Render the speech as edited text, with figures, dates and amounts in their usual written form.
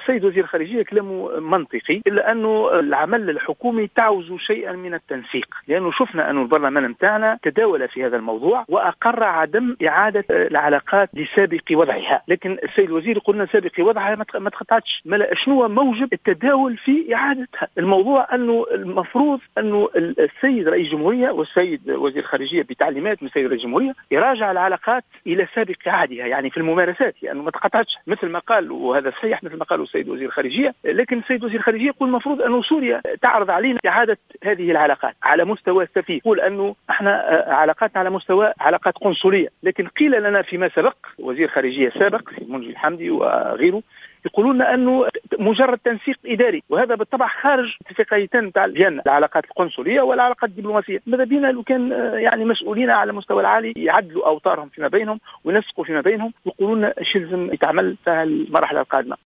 السيد وزير الخارجية كلامه منطقي، إلا أنه العمل الحكومي تعوز شيئا من التنسيق، لأنه شفنا أن البرلمان متاعنا تداول في هذا الموضوع وأقر عدم إعادة العلاقات لسابق وضعها، لكن السيد الوزير يقول لنا سابق وضعها ما تقطعتش. شنو موجب التداول في إعادتها؟ الموضوع أنه المفروض أنه السيد رئيس الجمهورية والسيد وزير الخارجية بتعليمات من السيد رئيس الجمهورية يراجع العلاقات إلى سابق عهدها، يعني في الممارسات، يعني ما تقطعتش مثل ما قال، وهذا صحيح مثل ما قال السيد وزير الخارجية. لكن السيد وزير الخارجية يقول المفروض أن سوريا تعرض علينا إعادة هذه العلاقات على مستوى السفير، يقول أنه احنا علاقاتنا على مستوى علاقات قنصلية. لكن قيل لنا فيما سبق، وزير خارجية سابق منجي الحمدي وغيره يقولون أنه مجرد تنسيق إداري، وهذا بالطبع خارج اتفاقيتين نتاع فيينا، العلاقات القنصلية والعلاقات الدبلوماسية. ماذا بينا لو كان يعني مسؤولين على المستوى العالي يعدلوا أوتارهم فيما بينهم وينسقوا فيما بينهم ويقولون ايش لازم يتعمل في المرحلة القادمة.